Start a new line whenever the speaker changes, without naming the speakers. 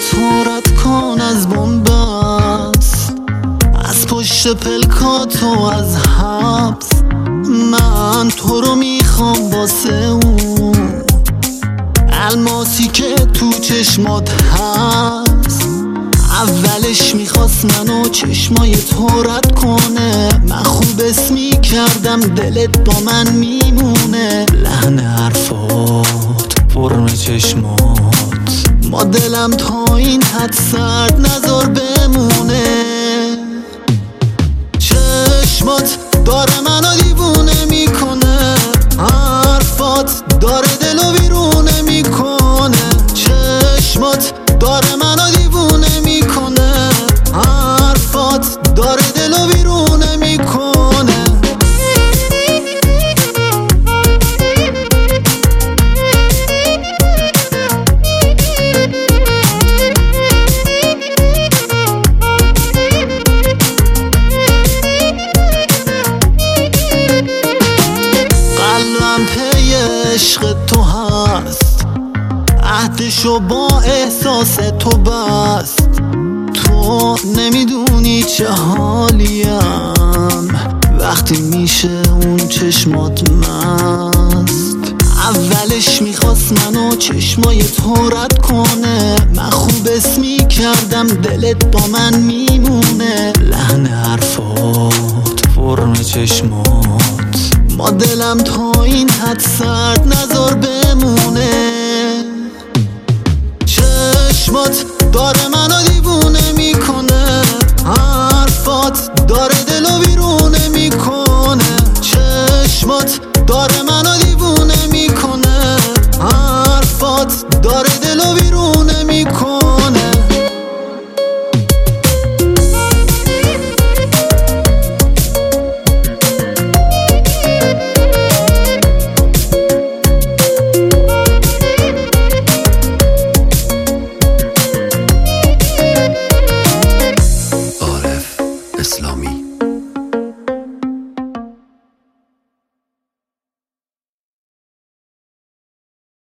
تو رد کن از بنبست، از پشت پلکاتو از حبس. من تو رو میخوام واسه اون الماسی که تو چشمات هست. اولش میخواست منو چشمای تو رد کنه، من خوب اسمی کردم دلت با من میمونه. لحن حرفات، فرم چشمات، ما دلم تا این حد سرد نذار بمونه. چشمات داره منو دیوونه میکنه، حرفات داره دلو ویرونه میکنه. چشمات داره منو دیوونه میکنه، حرفات داره دلو ویرونه میکنه. قلبم پی عشق تو هست، عهدشو با احساس تو بست. تو نمیدونی چه حالیم وقتی میشه اون چشمات مست. اولش میخواست منو چشمای تو رد کنه، من خوب اسمی کردم دلت با من میمونه. لحن حرفات، فرم چشمات، ما دلم تا این حد سرد نذار بمونه. چشمات داره منو دیوونه میکنه، حرفات داره دلو ویرونه میکنه. چشمات داره منو دیوونه میکنه، حرفات داره دلو ویرونه میکنه.
اسلام